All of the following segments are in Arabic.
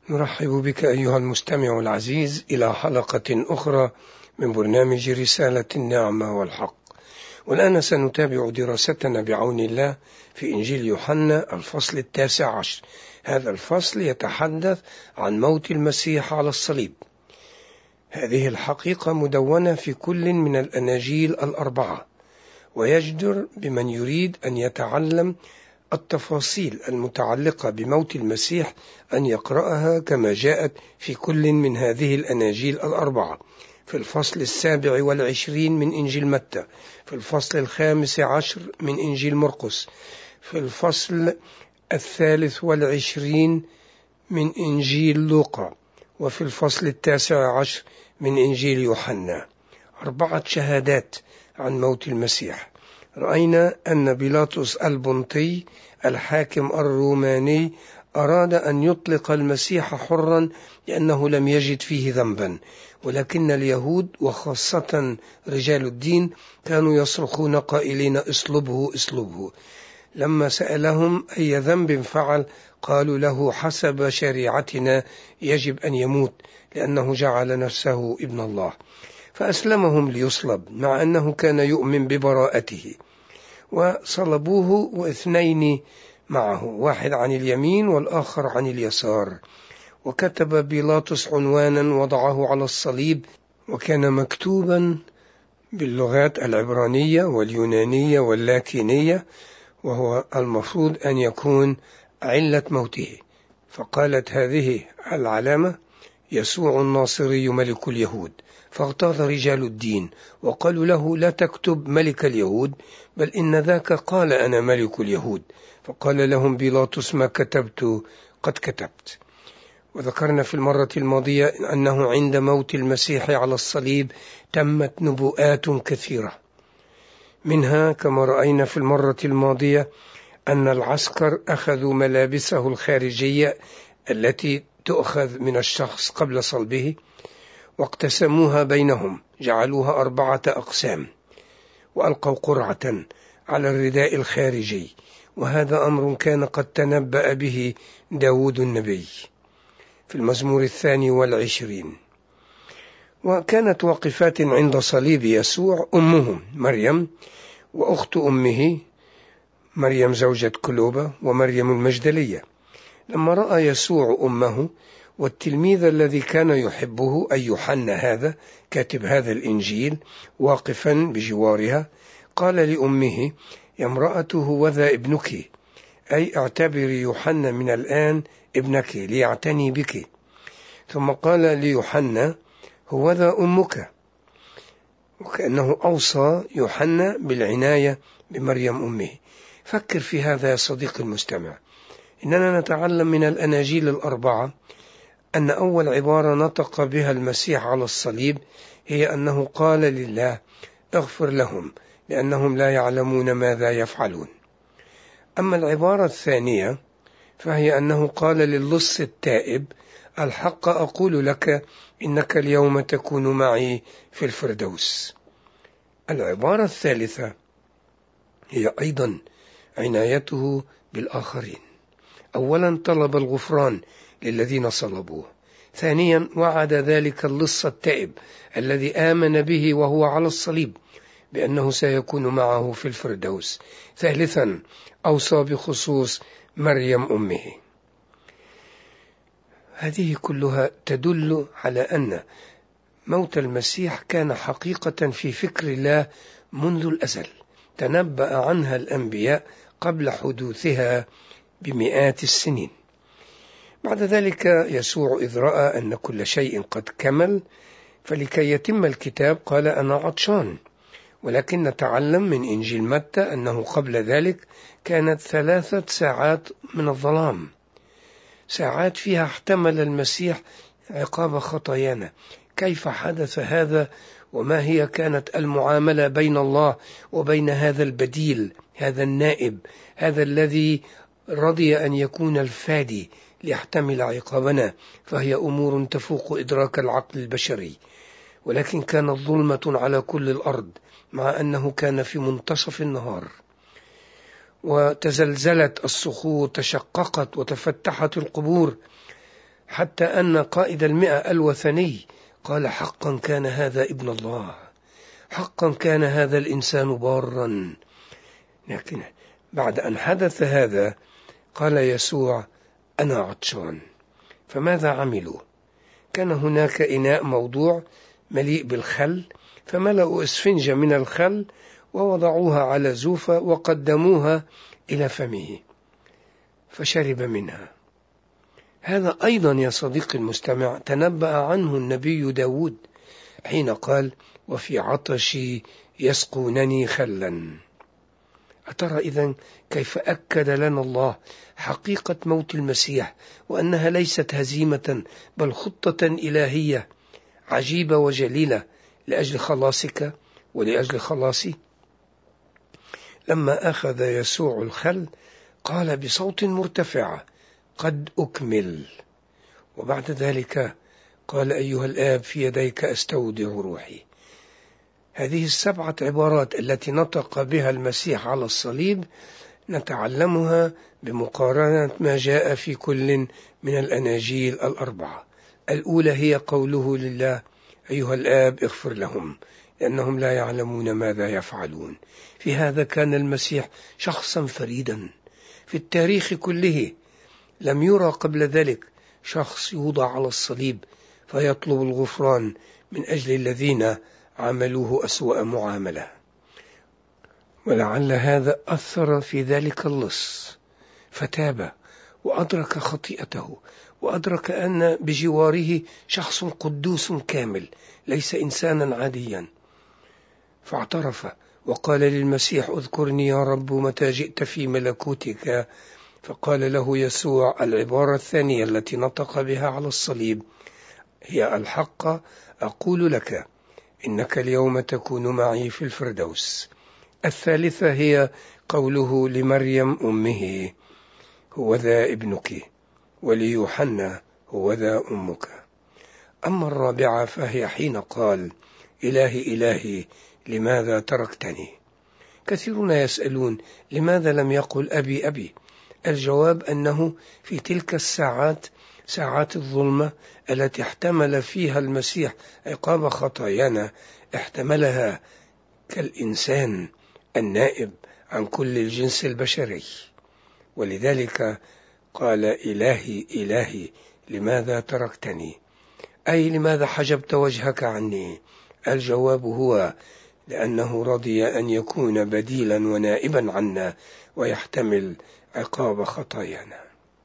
نرحب بك أيها المستمع العزيز إلى حلقة أخرى من برنامج رسالة النعمة والحق. والآن سنتابع دراستنا بعون الله في إنجيل يوحنا الفصل 19. هذا الفصل يتحدث عن موت المسيح على الصليب. هذه الحقيقة مدونة في كل من الأناجيل الأربعة، ويجدر بمن يريد أن يتعلم التفاصيل المتعلقة بموت المسيح أن يقرأها كما جاءت في كل من هذه الأناجيل الأربعة، في الفصل 27 من إنجيل متى، في الفصل 15 من إنجيل مرقس، في الفصل 23 من إنجيل لوقا، وفي الفصل 19 من إنجيل يوحنا. 4 شهادات عن موت المسيح. رأينا أن بيلاطس البنطي الحاكم الروماني أراد أن يطلق المسيح حرا لأنه لم يجد فيه ذنبا، ولكن اليهود وخاصة رجال الدين كانوا يصرخون قائلين اصلبه اصلبه. لما سألهم أي ذنب فعل قالوا له حسب شريعتنا يجب أن يموت لأنه جعل نفسه ابن الله، فأسلمهم ليصلب مع أنه كان يؤمن ببراءته، وصلبوه واثنين معه، واحد عن اليمين والآخر عن اليسار. وكتب بيلاطس عنوانا وضعه على الصليب، وكان مكتوبا باللغات العبرانية واليونانية واللاتينية، وهو المفروض أن يكون علة موته. فقالت هذه العلامة يسوع الناصري ملك اليهود. فاغتاظ رجال الدين وقالوا له لا تكتب ملك اليهود، بل إن ذاك قال أنا ملك اليهود. فقال لهم بيلاطس ما كتبت قد كتبت. وذكرنا في المرة الماضية أنه عند موت المسيح على الصليب تمت نبوءات كثيرة، منها كما رأينا في المرة الماضية أن العسكر أخذوا ملابسه الخارجية التي تؤخذ من الشخص قبل صلبه واقتسموها بينهم، جعلوها 4 أقسام، وألقوا قرعة على الرداء الخارجي، وهذا أمر كان قد تنبأ به داود النبي في المزمور 22. وكانت واقفات عند صليب يسوع أمه مريم وأخت أمه مريم زوجة كلوبة ومريم المجدلية. لما رأى يسوع أمه والتلميذ الذي كان يحبه أي يوحنا هذا كاتب هذا الإنجيل واقفا بجوارها، قال لأمه يا امرأة هوذا ابنك، أي اعتبري يوحنا من الآن ابنك ليعتني بك. ثم قال ليوحنا هوذا أمك، وكأنه أوصى يوحنا بالعناية بمريم أمه. فكر في هذا يا صديقي المستمع، إننا نتعلم من الأناجيل الأربعة أن أول عبارة نطق بها المسيح على الصليب هي أنه قال لله اغفر لهم لأنهم لا يعلمون ماذا يفعلون. أما العبارة الثانية فهي أنه قال للص التائب الحق أقول لك إنك اليوم تكون معي في الفردوس. العبارة الثالثة هي أيضا عنايته بالآخرين. أولا طلب الغفران للذين صلبوه، ثانيا وعد ذلك اللص التائب الذي آمن به وهو على الصليب بأنه سيكون معه في الفردوس، ثالثا أوصى بخصوص مريم أمه. هذه كلها تدل على أن موت المسيح كان حقيقة في فكر الله منذ الأزل، تنبأ عنها الأنبياء قبل حدوثها بمئات السنين. بعد ذلك يسوع إذ رأى أن كل شيء قد كمل فلكي يتم الكتاب قال أنا عطشان. ولكن نتعلم من إنجيل متى أنه قبل ذلك كانت 3 ساعات من الظلام، ساعات فيها احتمل المسيح عقاب خطايانا. كيف حدث هذا؟ وما هي كانت المعاملة بين الله وبين هذا البديل، هذا النائب، هذا الذي رضي أن يكون الفادي ليحتمل عقابنا؟ فهي أمور تفوق إدراك العقل البشري. ولكن كانت ظلمة على كل الأرض مع أنه كان في منتصف النهار، وتزلزلت الصخور، تشققت وتفتحت القبور، حتى أن قائد 100 الوثني قال: حقا كان هذا ابن الله، حقا كان هذا الإنسان بارا. لكن بعد أن حدث هذا قال يسوع: أنا عطشان. فماذا عملوا؟ كان هناك إناء موضوع مليء بالخل، فملأوا إسفنجة من الخل ووضعوها على زوفة وقدموها إلى فمه فشرب منها. هذا أيضا يا صديقي المستمع تنبأ عنه النبي داود حين قال: وفي عطشي يسقونني خلا. أترى إذن كيف أكد لنا الله حقيقة موت المسيح، وأنها ليست هزيمة بل خطة إلهية عجيبة وجليلة لأجل خلاصك ولأجل خلاصي. لما أخذ يسوع الخل قال بصوت مرتفع: قد أكمل. وبعد ذلك قال: أيها الآب في يديك أستودع روحي. هذه 7 عبارات التي نطق بها المسيح على الصليب نتعلمها بمقارنة ما جاء في كل من الأناجيل 4. الأولى هي قوله لله: أيها الآب اغفر لهم لأنهم لا يعلمون ماذا يفعلون. في هذا كان المسيح شخصا فريدا في التاريخ كله، لم يرى قبل ذلك شخص يوضع على الصليب فيطلب الغفران من أجل الذين عملوه أسوأ معاملة. ولعل هذا أثر في ذلك اللص فتاب وأدرك خطيئته، وأدرك أن بجواره شخص قدوس كامل ليس إنسانا عاديا، فاعترف وقال للمسيح: اذكرني يا رب متى جئت في ملكوتك. فقال له يسوع العبارة الثانية التي نطق بها على الصليب هي: الحق أقول لك إنك اليوم تكون معي في الفردوس. الثالثة هي قوله لمريم أمه: هو ذا ابنك، وليوحنا: هو ذا أمك. أما الرابعة فهي حين قال: إلهي إلهي لماذا تركتني؟ كثيرون يسألون لماذا لم يقل أبي أبي؟ الجواب أنه في تلك الساعات، ساعات الظلمة التي احتمل فيها المسيح عقاب خطايانا، احتملها كالإنسان النائب عن كل الجنس البشري، ولذلك قال: إلهي إلهي لماذا تركتني؟ أي لماذا حجبت وجهك عني؟ الجواب هو لأنه رضي أن يكون بديلا ونائبا عنا ويحتمل عقاب خطايانا.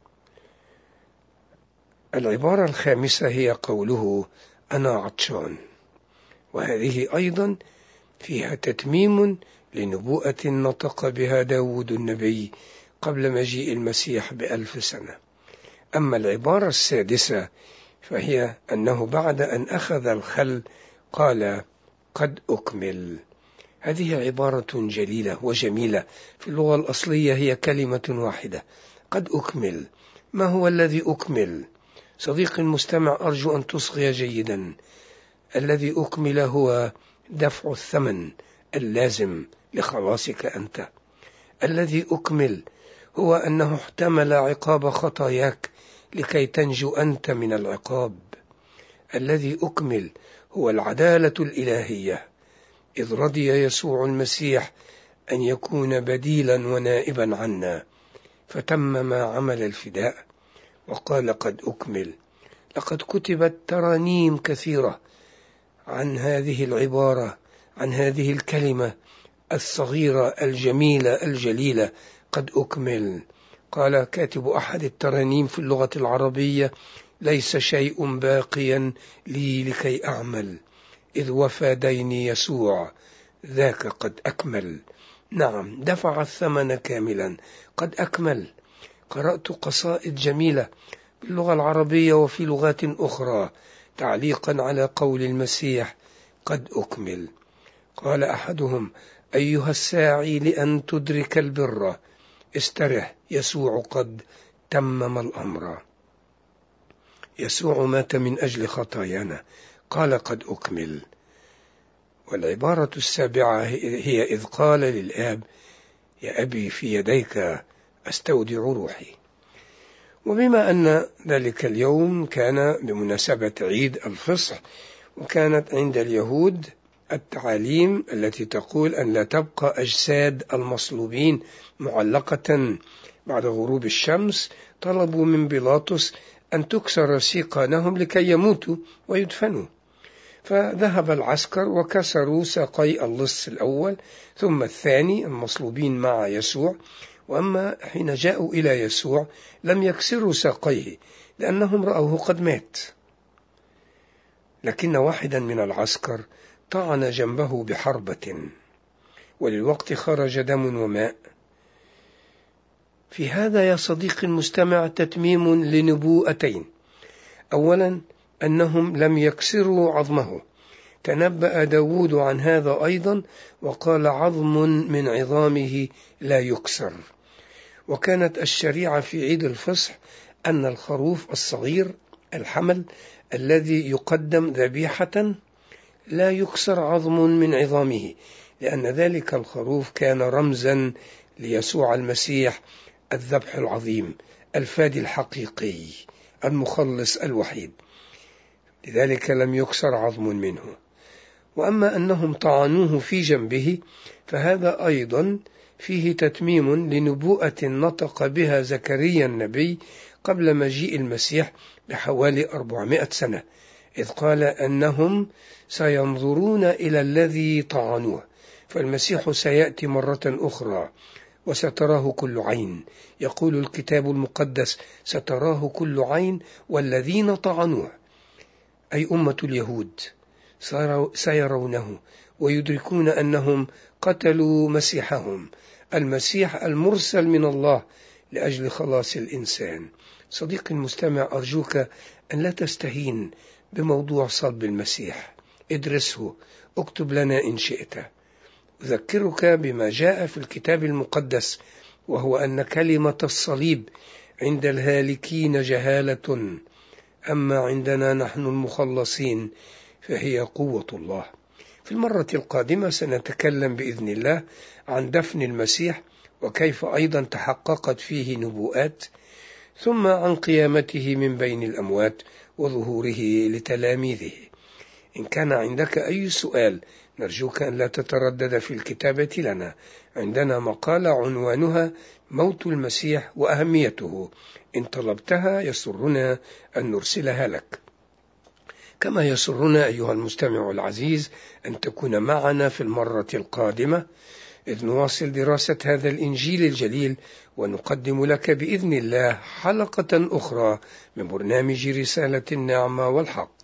العبارة الخامسة هي قوله: أنا عطشان، وهذه أيضا فيها تتميم لنبوءة نطق بها داود النبي قبل مجيء المسيح ب1000 سنة. أما العبارة السادسة فهي أنه بعد أن أخذ الخل قال: قد أكمل. هذه عبارة جليلة وجميلة، في اللغة الأصلية هي كلمة واحدة: قد أكمل. ما هو الذي أكمل؟ صديقي المستمع، أرجو أن تصغي جيدا. الذي أكمل هو دفع الثمن اللازم لخلاصك أنت. الذي أكمل هو أنه احتمل عقاب خطاياك لكي تنجو أنت من العقاب. الذي أكمل هو العدالة الإلهية، إذ رضي يسوع المسيح أن يكون بديلا ونائبا عنا، فتمم عمل الفداء وقال: قد أكمل. لقد كتبت ترانيم كثيرة عن هذه العبارة، عن هذه الكلمة الصغيرة الجميلة الجليلة: قد أكمل. قال كاتب أحد الترانيم في اللغة العربية: ليس شيء باقيا لي لكي أعمل، إذ وفى ديني يسوع ذاك قد أكمل. نعم، دفع الثمن كاملا، قد أكمل. قرأت قصائد جميلة باللغة العربية وفي لغات أخرى تعليقا على قول المسيح: قد أكمل. قال أحدهم: أيها الساعي لأن تدرك البر، استرح، يسوع قد تمم الأمر. يسوع مات من أجل خطايانا، قال: قد أكمل. والعبارة السابعة هي إذ قال للآب: يا أبي في يديك أستودع روحي. وبما أن ذلك اليوم كان بمناسبة عيد الفصح، وكانت عند اليهود التعاليم التي تقول أن لا تبقى أجساد المصلوبين معلقة بعد غروب الشمس، طلبوا من بيلاطس أن تكسر سيقانهم لكي يموتوا ويدفنوا. فذهب العسكر وكسروا ساقي اللص الأول ثم الثاني المصلوبين مع يسوع، وأما حين جاءوا إلى يسوع لم يكسروا ساقيه لأنهم رأوه قد مات، لكن واحدا من العسكر طعن جنبه بحربة، وللوقت خرج دم وماء. في هذا يا صديقي المستمع تتميم لنبوءتين: أولا أنهم لم يكسروا عظمه، تنبأ داود عن هذا أيضا وقال: عظم من عظامه لا يكسر. وكانت الشريعة في عيد الفصح أن الخروف الصغير الحمل الذي يقدم ذبيحة لا يكسر عظم من عظامه، لأن ذلك الخروف كان رمزا ليسوع المسيح الذبح العظيم الفادي الحقيقي المخلص الوحيد، لذلك لم يكسر عظم منه. وأما أنهم طعنوه في جنبه فهذا أيضا فيه تتميم لنبوءة نطق بها زكريا النبي قبل مجيء المسيح بحوالي 400 سنة، إذ قال أنهم سينظرون إلى الذي طعنوه، فالمسيح سيأتي مرة أخرى وستراه كل عين، يقول الكتاب المقدس: ستراه كل عين والذين طعنوه، أي أمة اليهود سيرونه ويدركون أنهم قتلوا مسيحهم، المسيح المرسل من الله لأجل خلاص الإنسان. صديقي المستمع، أرجوك أن لا تستهين بموضوع صلب المسيح، ادرسه، اكتب لنا إن شئت. أذكرك بما جاء في الكتاب المقدس، وهو أن كلمة الصليب عند الهالكين جهالة، أما عندنا نحن المخلصين فهي قوة الله. في المرة القادمة سنتكلم بإذن الله عن دفن المسيح وكيف أيضا تحققت فيه نبوءات، ثم عن قيامته من بين الأموات وظهوره لتلاميذه. إن كان عندك أي سؤال نرجوك أن لا تتردد في الكتابة لنا. عندنا مقالة عنوانها موت المسيح وأهميته، إن طلبتها يسرنا أن نرسلها لك. كما يسرنا أيها المستمع العزيز أن تكون معنا في المرة القادمة إذ نواصل دراسة هذا الإنجيل الجليل، ونقدم لك بإذن الله حلقة أخرى من برنامج رسالة النعمة والحق.